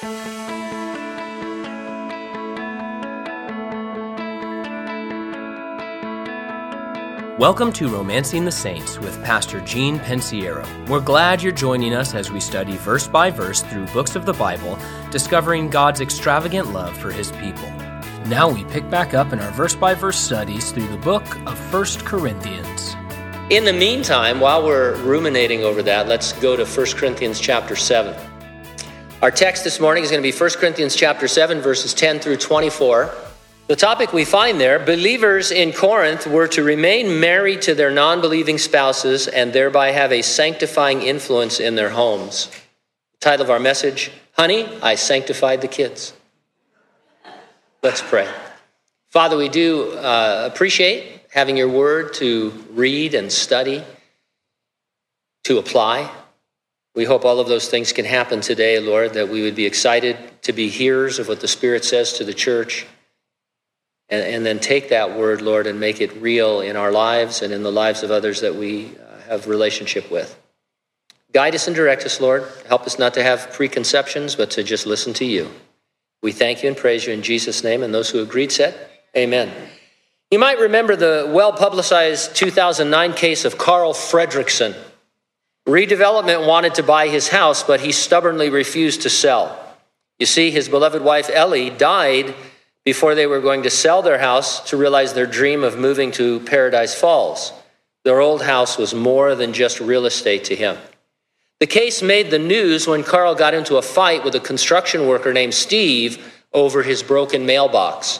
Welcome to Romancing the Saints with Pastor Gene Pensiero. We're glad you're joining us as we study verse by verse through books of the Bible, discovering God's extravagant love for His people. Now we pick back up in our verse by verse studies through the book of 1 Corinthians. In the meantime, while we're ruminating over that, let's go to 1 Corinthians chapter 7. Our text this morning is going to be 1 Corinthians chapter 7, verses 10 through 24. The topic we find there, believers in Corinth were to remain married to their non-believing spouses and thereby have a sanctifying influence in their homes. The title of our message, Honey, I Sanctified the Kids. Let's pray. Father, we do appreciate having your word to read and study, to apply. We hope all of those things can happen today, Lord, that we would be excited to be hearers of what the Spirit says to the church. And then take that word, Lord, and make it real in our lives and in the lives of others that we have relationship with. Guide us and direct us, Lord. Help us not to have preconceptions, but to just listen to you. We thank you and praise you in Jesus' name. And those who agreed said, amen. You might remember the well-publicized 2009 case of Carl Fredrickson. Redevelopment wanted to buy his house, but he stubbornly refused to sell. You see, his beloved wife, Ellie, died before they were going to sell their house to realize their dream of moving to Paradise Falls. Their old house was more than just real estate to him. The case made the news when Carl got into a fight with a construction worker named Steve over his broken mailbox.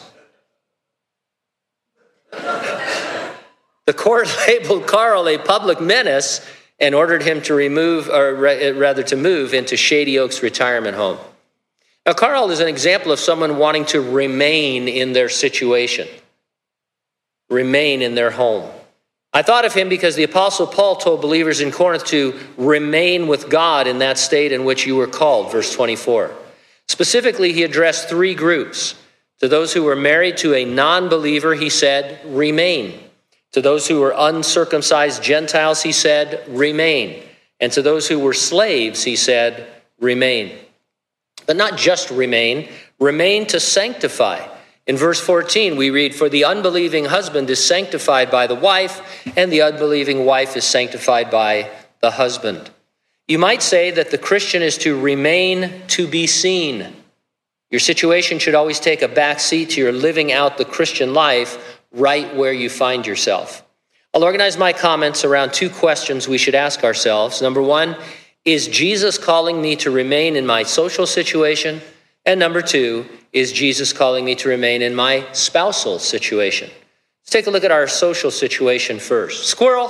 The court labeled Carl a public menace and ordered him to move into Shady Oaks retirement home. Now, Carl is an example of someone wanting to remain in their situation, remain in their home. I thought of him because the Apostle Paul told believers in Corinth to remain with God in that state in which you were called, verse 24. Specifically, he addressed three groups. To those who were married to a non-believer, he said, remain. To those who were uncircumcised Gentiles, he said, remain. And to those who were slaves, he said, remain. But not just remain to sanctify. In verse 14, we read, for the unbelieving husband is sanctified by the wife, and the unbelieving wife is sanctified by the husband. You might say that the Christian is to remain to be seen. Your situation should always take a back seat to your living out the Christian life right where you find yourself. I'll organize my comments around two questions we should ask ourselves. Number one, is Jesus calling me to remain in my social situation? And number two, is Jesus calling me to remain in my spousal situation? Let's take a look at our social situation first. Squirrel.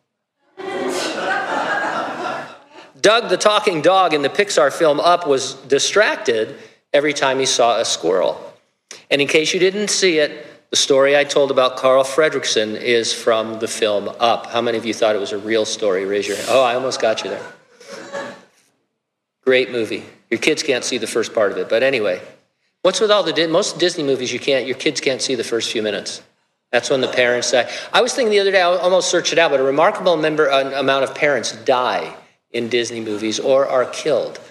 Doug, the talking dog in the Pixar film Up, was distracted every time he saw a squirrel. And in case you didn't see it, the story I told about Carl Fredrickson is from the film Up. How many of you thought it was a real story? Raise your hand. Oh, I almost got you there. Great movie. Your kids can't see the first part of it. But anyway, what's with all most Disney movies, your kids can't see the first few minutes. That's when the parents die. I was thinking the other day, I almost searched it out, but a remarkable amount of parents die in Disney movies or are killed.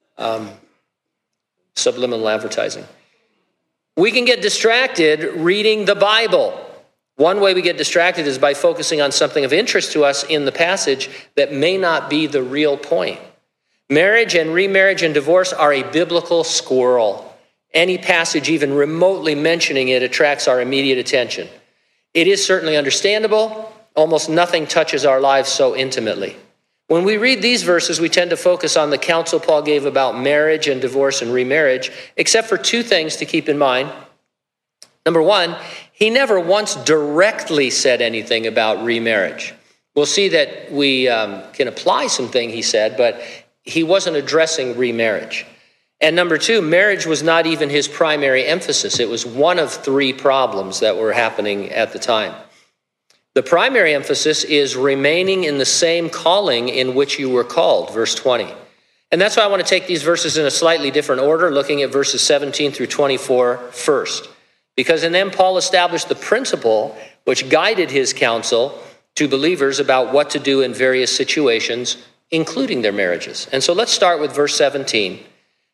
Subliminal advertising. We can get distracted reading the Bible. One way we get distracted is by focusing on something of interest to us in the passage that may not be the real point. Marriage and remarriage and divorce are a biblical squirrel. Any passage even remotely mentioning it attracts our immediate attention. It is certainly understandable. Almost nothing touches our lives so intimately. When we read these verses, we tend to focus on the counsel Paul gave about marriage and divorce and remarriage, except for two things to keep in mind. Number one, he never once directly said anything about remarriage. We'll see that we can apply something he said, but he wasn't addressing remarriage. And number two, marriage was not even his primary emphasis. It was one of three problems that were happening at the time. The primary emphasis is remaining in the same calling in which you were called, verse 20. And that's why I want to take these verses in a slightly different order, looking at verses 17 through 24 first. Because in them, Paul established the principle which guided his counsel to believers about what to do in various situations, including their marriages. And so let's start with verse 17.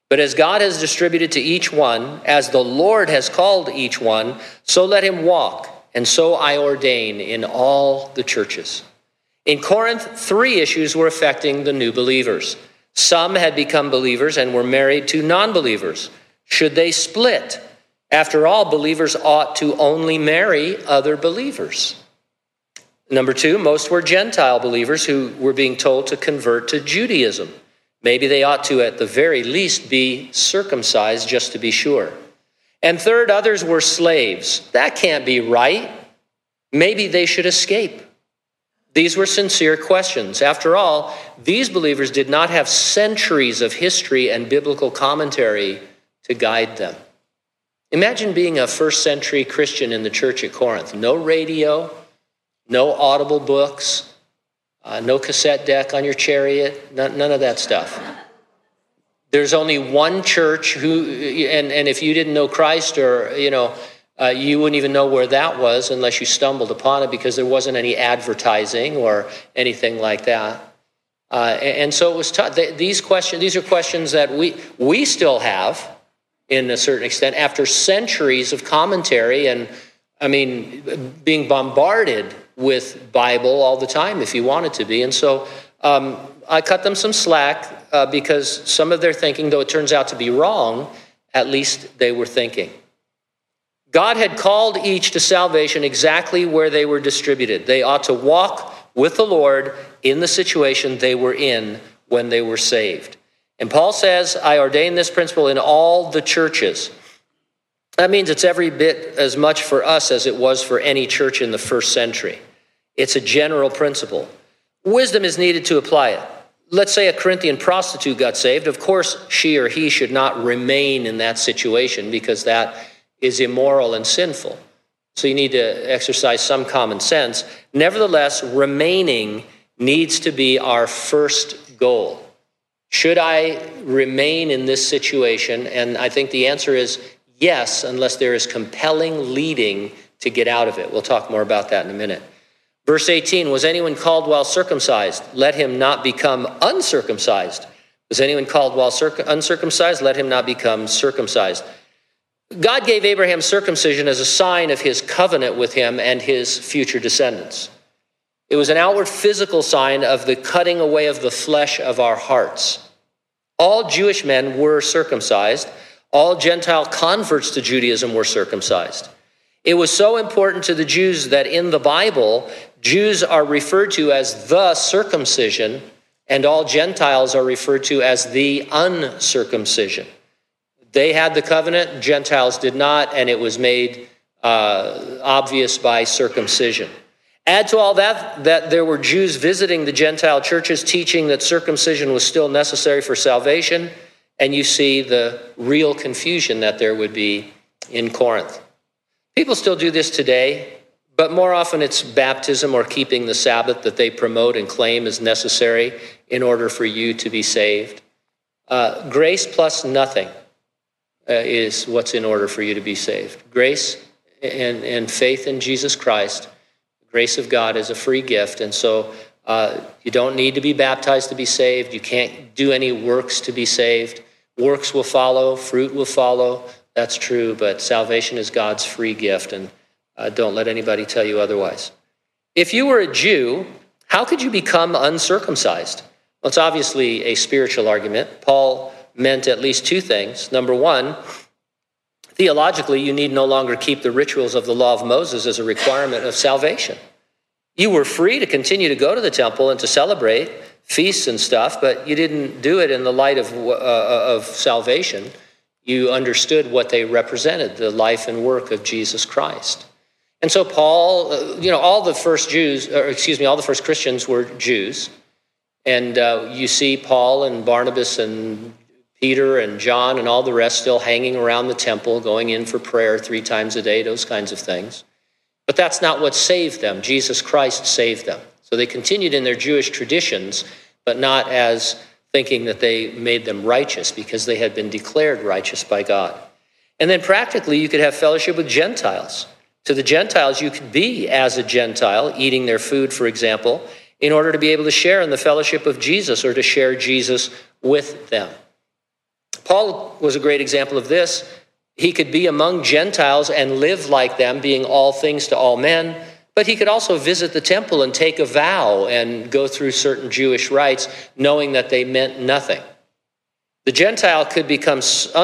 But as God has distributed to each one, as the Lord has called each one, so let him walk, and so I ordain in all the churches. In Corinth, 3 issues were affecting the new believers. Some had become believers and were married to non-believers. Should they split? After all, believers ought to only marry other believers. Number 2, most were Gentile believers who were being told to convert to Judaism. Maybe they ought to, at the very least, be circumcised just to be sure. And 3rd, others were slaves. That can't be right. Maybe they should escape. These were sincere questions. After all, these believers did not have centuries of history and biblical commentary to guide them. Imagine being a first-century Christian in the church at Corinth. No radio, no audible books, no cassette deck on your chariot, none of that stuff. There's only one church and if you didn't know Christ or, you wouldn't even know where that was unless you stumbled upon it because there wasn't any advertising or anything like that. And so it was tough. These are questions that we still have in a certain extent after centuries of commentary and, being bombarded with Bible all the time if you wanted to be. And so I cut them some slack because some of their thinking, though it turns out to be wrong, at least they were thinking. God had called each to salvation exactly where they were distributed. They ought to walk with the Lord in the situation they were in when they were saved. And Paul says, I ordain this principle in all the churches. That means it's every bit as much for us as it was for any church in the first century. It's a general principle. Wisdom is needed to apply it. Let's say a Corinthian prostitute got saved. Of course, she or he should not remain in that situation because that is immoral and sinful. So you need to exercise some common sense. Nevertheless, remaining needs to be our first goal. Should I remain in this situation? And I think the answer is yes, unless there is compelling leading to get out of it. We'll talk more about that in a minute. Verse 18, was anyone called while circumcised? Let him not become uncircumcised. Was anyone called while uncircumcised? Let him not become circumcised. God gave Abraham circumcision as a sign of his covenant with him and his future descendants. It was an outward physical sign of the cutting away of the flesh of our hearts. All Jewish men were circumcised. All Gentile converts to Judaism were circumcised. It was so important to the Jews that in the Bible, Jews are referred to as the circumcision, and all Gentiles are referred to as the uncircumcision. They had the covenant, Gentiles did not, and it was made obvious by circumcision. Add to all that there were Jews visiting the Gentile churches teaching that circumcision was still necessary for salvation, and you see the real confusion that there would be in Corinth. People still do this today, but more often it's baptism or keeping the Sabbath that they promote and claim is necessary in order for you to be saved. Grace plus nothing is what's in order for you to be saved. Grace and faith in Jesus Christ, the grace of God is a free gift, and so you don't need to be baptized to be saved. You can't do any works to be saved. Works will follow, fruit will follow. That's true, but salvation is God's free gift, and don't let anybody tell you otherwise. If you were a Jew, how could you become uncircumcised? Well, it's obviously a spiritual argument. Paul meant at least 2 things. Number 1, theologically, you need no longer keep the rituals of the law of Moses as a requirement of salvation. You were free to continue to go to the temple and to celebrate feasts and stuff, but you didn't do it in the light of salvation. You understood what they represented, the life and work of Jesus Christ. And so Paul, all the first Christians were Jews. And you see Paul and Barnabas and Peter and John and all the rest still hanging around the temple, going in for prayer 3 times a day, those kinds of things. But that's not what saved them. Jesus Christ saved them. So they continued in their Jewish traditions, but not as thinking that they made them righteous because they had been declared righteous by God. And then practically, you could have fellowship with Gentiles. To the Gentiles, you could be as a Gentile, eating their food, for example, in order to be able to share in the fellowship of Jesus or to share Jesus with them. Paul was a great example of this. He could be among Gentiles and live like them, being all things to all men, but he could also visit the temple and take a vow and go through certain Jewish rites, knowing that they meant nothing. The Gentile could become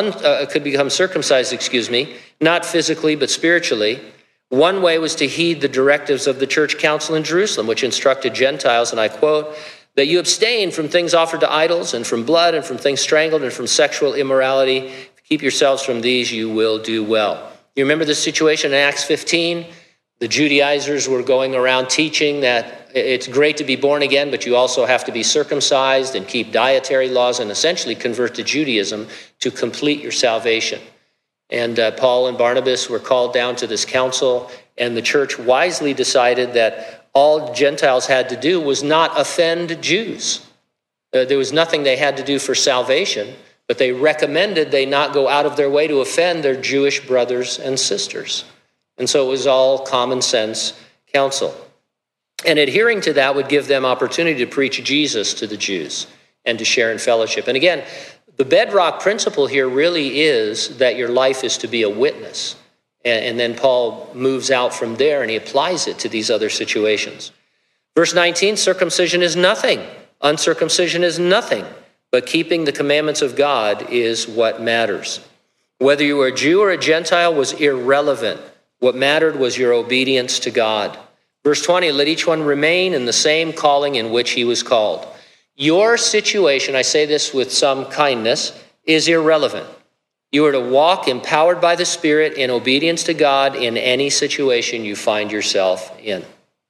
circumcised, not physically but spiritually. One way was to heed the directives of the church council in Jerusalem, which instructed Gentiles, and I quote, that you abstain from things offered to idols and from blood and from things strangled and from sexual immorality. If you keep yourselves from these, you will do well. You remember the situation in Acts 15? The Judaizers were going around teaching that it's great to be born again, but you also have to be circumcised and keep dietary laws and essentially convert to Judaism to complete your salvation. And Paul and Barnabas were called down to this council, and the church wisely decided that all Gentiles had to do was not offend Jews. There was nothing they had to do for salvation, but they recommended they not go out of their way to offend their Jewish brothers and sisters. And so it was all common sense counsel. And adhering to that would give them opportunity to preach Jesus to the Jews and to share in fellowship. And again, the bedrock principle here really is that your life is to be a witness. And then Paul moves out from there and he applies it to these other situations. Verse 19, circumcision is nothing. Uncircumcision is nothing. But keeping the commandments of God is what matters. Whether you were a Jew or a Gentile was irrelevant. What mattered was your obedience to God. Verse 20, let each one remain in the same calling in which he was called. Your situation, I say this with some kindness, is irrelevant. You are to walk empowered by the Spirit in obedience to God in any situation you find yourself in.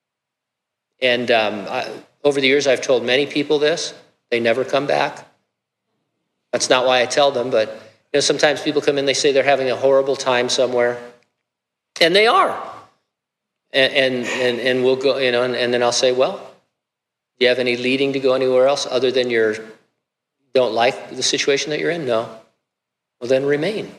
And over the years, I've told many people this. They never come back. That's not why I tell them, but sometimes people come in, they say they're having a horrible time somewhere. And they are. And we'll go, and then I'll say, well, do you have any leading to go anywhere else other than you don't like the situation that you're in? No. Well, then remain.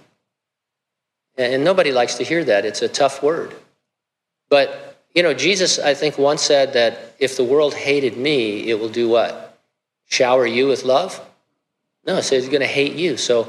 And nobody likes to hear that. It's a tough word. But, Jesus, I think, once said that if the world hated me, it will do what? Shower you with love? No, it says it's going to hate you. So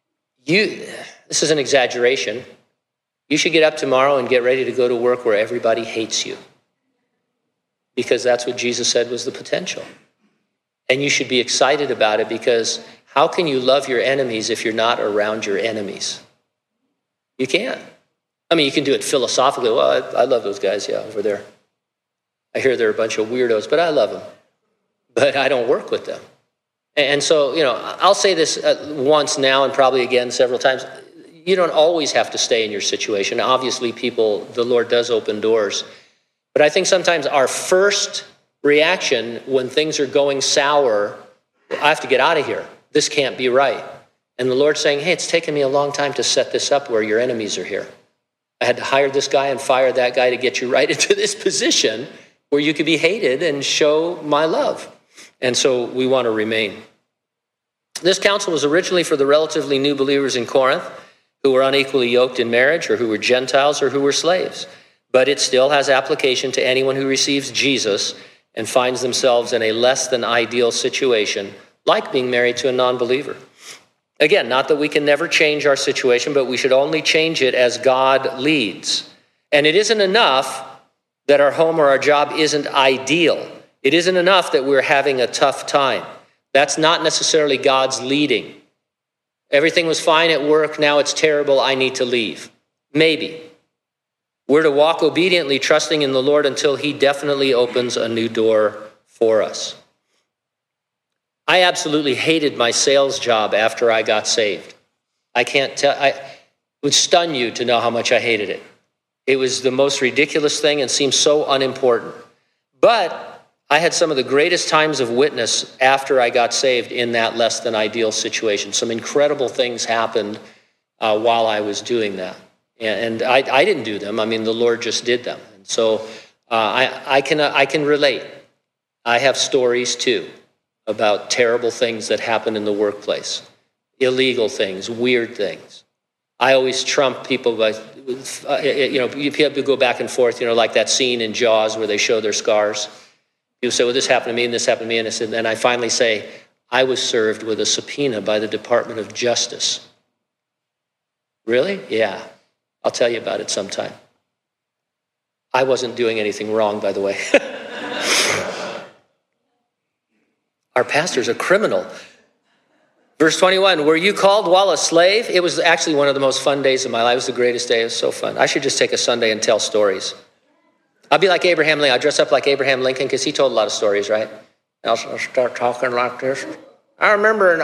this is an exaggeration. You should get up tomorrow and get ready to go to work where everybody hates you. Because that's what Jesus said was the potential. And you should be excited about it, because how can you love your enemies if you're not around your enemies? You can't. I mean, you can do it philosophically. Well, I love those guys, over there. I hear they're a bunch of weirdos, but I love them. But I don't work with them. And so, I'll say this once now and probably again several times. You don't always have to stay in your situation. Obviously, the Lord does open doors. But I think sometimes our first reaction when things are going sour, I have to get out of here. This can't be right. And the Lord's saying, hey, it's taken me a long time to set this up where your enemies are here. I had to hire this guy and fire that guy to get you right into this position where you could be hated and show my love. And so we want to remain. This counsel was originally for the relatively new believers in Corinth who were unequally yoked in marriage, or who were Gentiles, or who were slaves. But it still has application to anyone who receives Jesus and finds themselves in a less than ideal situation, like being married to a non-believer. Again, not that we can never change our situation, but we should only change it as God leads. And it isn't enough that our home or our job isn't ideal. It isn't enough that we're having a tough time. That's not necessarily God's leading. Everything was fine at work, now it's terrible, I need to leave. Maybe. We're to walk obediently, trusting in the Lord until he definitely opens a new door for us. I absolutely hated my sales job after I got saved. I can't tell, it would stun you to know how much I hated it. It was the most ridiculous thing and seemed so unimportant. But I had some of the greatest times of witness after I got saved in that less than ideal situation. Some incredible things happened while I was doing that. And I didn't do them. I mean, the Lord just did them. And so I can relate. I have stories too about terrible things that happen in the workplace, illegal things, weird things. I always trump people by, people go back and forth, like that scene in Jaws where they show their scars. People say, well, this happened to me and this happened to me. And I finally say, I was served with a subpoena by the Department of Justice. Really? Yeah. I'll tell you about it sometime. I wasn't doing anything wrong, by the way. Our pastor's a criminal. Verse 21, were you called while a slave? It was actually one of the most fun days of my life. It was the greatest day. It was so fun. I should just take a Sunday and tell stories. I'll be like Abraham Lincoln. I'll dress up like Abraham Lincoln because he told a lot of stories, right? I'll start talking like this. I remember in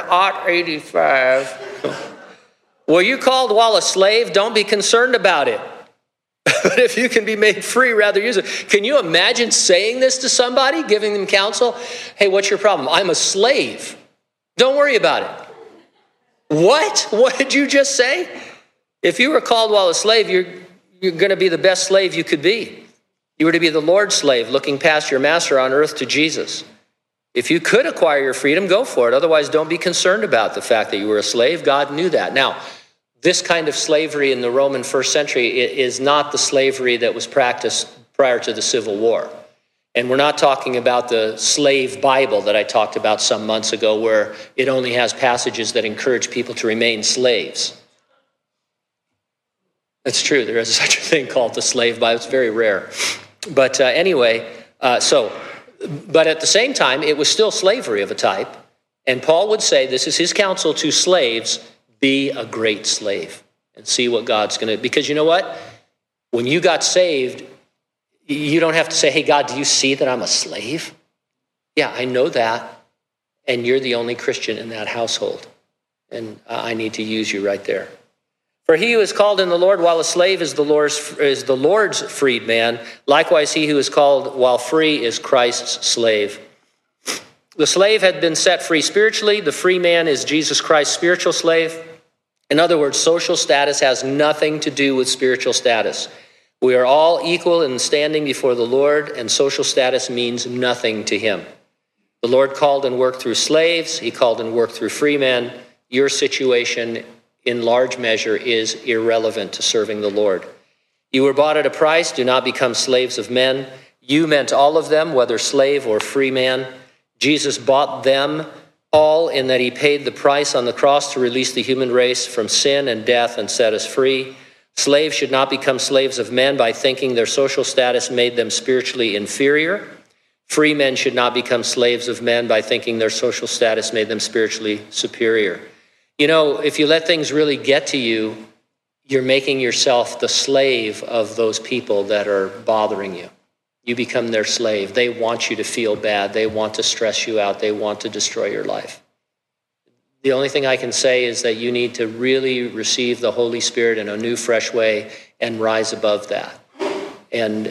85. Were you called while a slave? Don't be concerned about it. But if you can be made free, rather use it. Can you imagine saying this to somebody, giving them counsel? Hey, what's your problem? I'm a slave. Don't worry about it. What? What did you just say? If you were called while a slave, you're going to be the best slave you could be. You were to be the Lord's slave, looking past your master on earth to Jesus. If you could acquire your freedom, go for it. Otherwise, don't be concerned about the fact that you were a slave. God knew that. Now, this kind of slavery in the Roman first century is not the slavery that was practiced prior to the Civil War. And we're not talking about the slave Bible that I talked about some months ago, where it only has passages that encourage people to remain slaves. That's true. There is such a thing called the slave Bible. It's very rare. But but at the same time, it was still slavery of a type. And Paul would say, this is his counsel to slaves, be a great slave and see what God's going to, because you know what? When you got saved, you don't have to say, hey, God, do you see that I'm a slave? Yeah, I know that. And you're the only Christian in that household. And I need to use you right there. For he who is called in the Lord while a slave is the Lord's freedman. Likewise, he who is called while free is Christ's slave. The slave had been set free spiritually. The free man is Jesus Christ's spiritual slave. In other words, social status has nothing to do with spiritual status. We are all equal in standing before the Lord, and social status means nothing to him. The Lord called and worked through slaves. He called and worked through free men. Your situation, in large measure, is irrelevant to serving the Lord. You were bought at a price. Do not become slaves of men. You meant all of them, whether slave or free man. Jesus bought them all in that he paid the price on the cross to release the human race from sin and death and set us free. Slaves should not become slaves of men by thinking their social status made them spiritually inferior. Free men should not become slaves of men by thinking their social status made them spiritually superior. You know, if you let things really get to you, you're making yourself the slave of those people that are bothering you. You become their slave. They want you to feel bad. They want to stress you out. They want to destroy your life. The only thing I can say is that you need to really receive the Holy Spirit in a new, fresh way and rise above that. And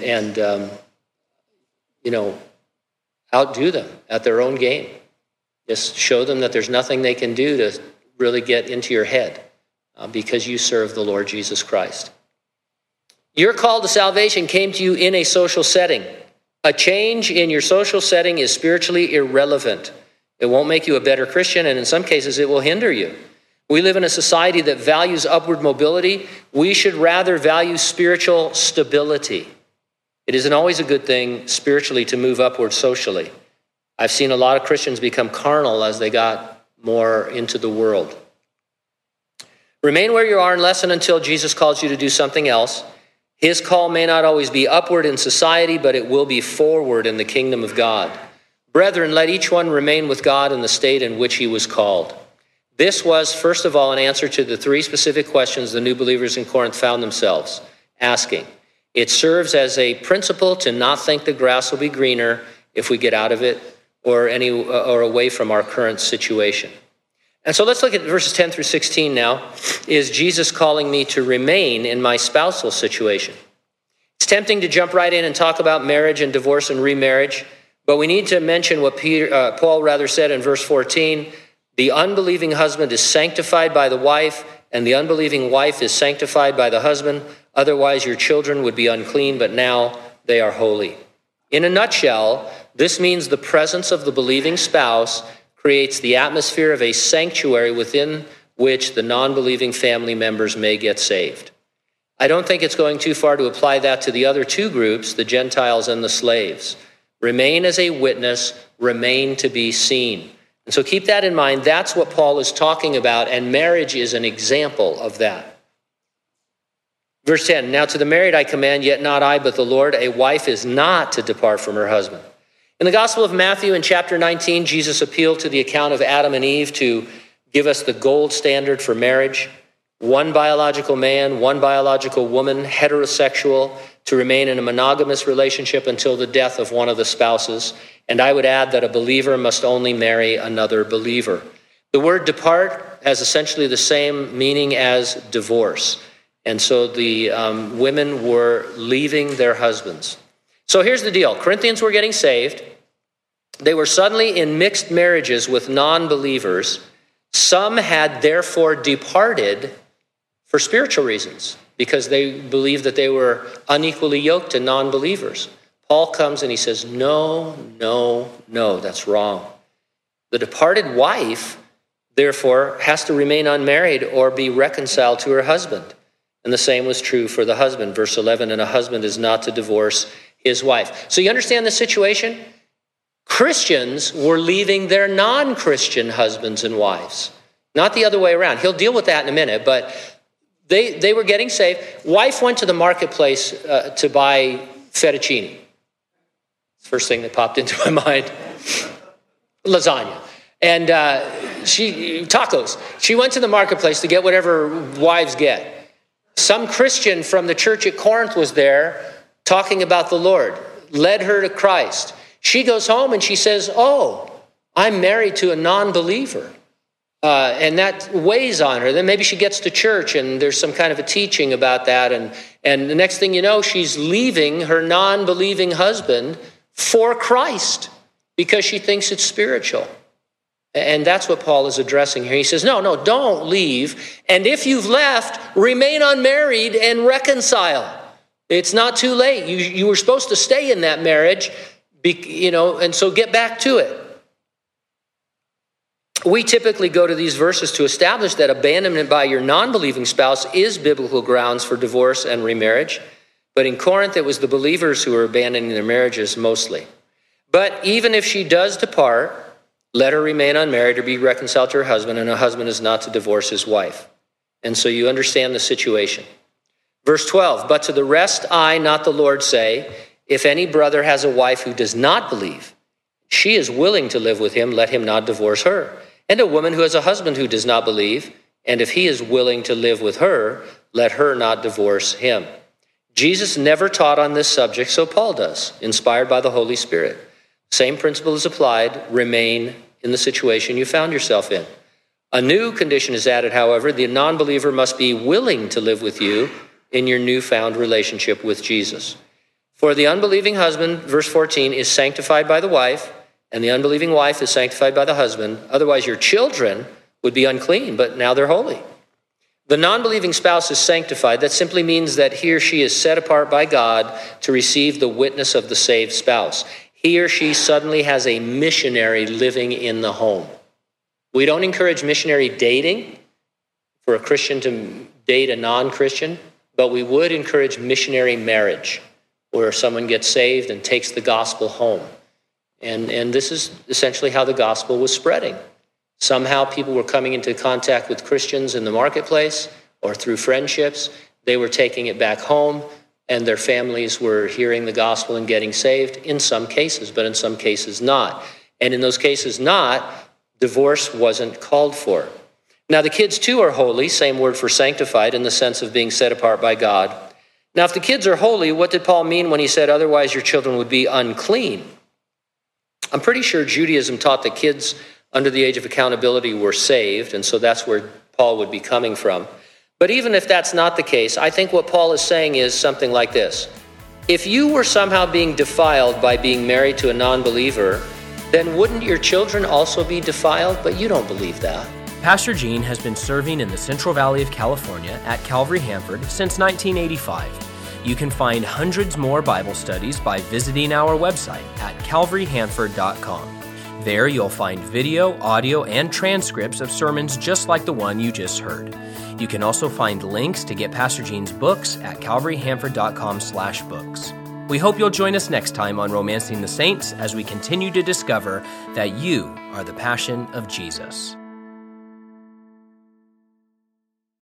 outdo them at their own game. Just show them that there's nothing they can do to really get into your head because you serve the Lord Jesus Christ. Your call to salvation came to you in a social setting. A change in your social setting is spiritually irrelevant. It won't make you a better Christian, and in some cases, it will hinder you. We live in a society that values upward mobility. We should rather value spiritual stability. It isn't always a good thing spiritually to move upward socially. I've seen a lot of Christians become carnal as they got more into the world. Remain where you are unless and until Jesus calls you to do something else. His call may not always be upward in society, but it will be forward in the kingdom of God. Brethren, let each one remain with God in the state in which he was called. This was, first of all, an answer to the three specific questions the new believers in Corinth found themselves asking. It serves as a principle to not think the grass will be greener if we get out of it or away from our current situation. And so let's look at verses 10 through 16 now. Is Jesus calling me to remain in my spousal situation? It's tempting to jump right in and talk about marriage and divorce and remarriage, but we need to mention what Paul said in verse 14. The unbelieving husband is sanctified by the wife, and the unbelieving wife is sanctified by the husband. Otherwise, your children would be unclean, but now they are holy. In a nutshell, this means the presence of the believing spouse creates the atmosphere of a sanctuary within which the non-believing family members may get saved. I don't think it's going too far to apply that to the other two groups, the Gentiles and the slaves. Remain as a witness, remain to be seen. And so keep that in mind. That's what Paul is talking about, and marriage is an example of that. Verse 10, now to the married I command, yet not I, but the Lord, a wife is not to depart from her husband. In the Gospel of Matthew, in chapter 19, Jesus appealed to the account of Adam and Eve to give us the gold standard for marriage. One biological man, one biological woman, heterosexual, to remain in a monogamous relationship until the death of one of the spouses. And I would add that a believer must only marry another believer. The word depart has essentially the same meaning as divorce. And so the women were leaving their husbands. So here's the deal. Corinthians were getting saved. They were suddenly in mixed marriages with non-believers. Some had therefore departed for spiritual reasons because they believed that they were unequally yoked to non-believers. Paul comes and he says, no, that's wrong. The departed wife, therefore, has to remain unmarried or be reconciled to her husband. And the same was true for the husband. Verse 11, and a husband is not to divorce his wife. So you understand the situation? Christians were leaving their non-Christian husbands and wives, not the other way around. He'll deal with that in a minute, but they were getting saved. Wife went to the marketplace to buy fettuccine. First thing that popped into my mind, lasagna. And tacos. She went to the marketplace to get whatever wives get. Some Christian from the church at Corinth was there talking about the Lord, led her to Christ. She goes home and she says, oh, I'm married to a non-believer. And that weighs on her. Then maybe she gets to church and there's some kind of a teaching about that. And the next thing you know, she's leaving her non-believing husband for Christ because she thinks it's spiritual. And that's what Paul is addressing here. He says, no, don't leave. And if you've left, remain unmarried and reconcile. It's not too late. You were supposed to stay in that marriage, and so get back to it. We typically go to these verses to establish that abandonment by your non-believing spouse is biblical grounds for divorce and remarriage. But in Corinth, it was the believers who were abandoning their marriages mostly. But even if she does depart, let her remain unmarried or be reconciled to her husband, and a husband is not to divorce his wife. And so you understand the situation. Verse 12, but to the rest I, not the Lord, say, if any brother has a wife who does not believe, she is willing to live with him, let him not divorce her. And a woman who has a husband who does not believe, and if he is willing to live with her, let her not divorce him. Jesus never taught on this subject, so Paul does, inspired by the Holy Spirit. Same principle is applied. Remain in the situation you found yourself in. A new condition is added, however. The non-believer must be willing to live with you in your newfound relationship with Jesus. For the unbelieving husband, verse 14, is sanctified by the wife, and the unbelieving wife is sanctified by the husband. Otherwise, your children would be unclean, but now they're holy. The non-believing spouse is sanctified. That simply means that he or she is set apart by God to receive the witness of the saved spouse. He or she suddenly has a missionary living in the home. We don't encourage missionary dating for a Christian to date a non-Christian, but we would encourage missionary marriage, where someone gets saved and takes the gospel home. And this is essentially how the gospel was spreading. Somehow people were coming into contact with Christians in the marketplace or through friendships. They were taking it back home, and their families were hearing the gospel and getting saved in some cases, but in some cases not. And in those cases not, divorce wasn't called for. Now the kids too are holy, same word for sanctified in the sense of being set apart by God. Now if the kids are holy, what did Paul mean when he said otherwise your children would be unclean? I'm pretty sure Judaism taught that kids under the age of accountability were saved, and so that's where Paul would be coming from. But even if that's not the case, I think what Paul is saying is something like this. If you were somehow being defiled by being married to a non-believer, then wouldn't your children also be defiled? But you don't believe that. Pastor Gene has been serving in the Central Valley of California at Calvary Hanford since 1985. You can find hundreds more Bible studies by visiting our website at calvaryhanford.com. There you'll find video, audio, and transcripts of sermons just like the one you just heard. You can also find links to get Pastor Gene's books at calvaryhanford.com/books. We hope you'll join us next time on Romancing the Saints as we continue to discover that you are the passion of Jesus.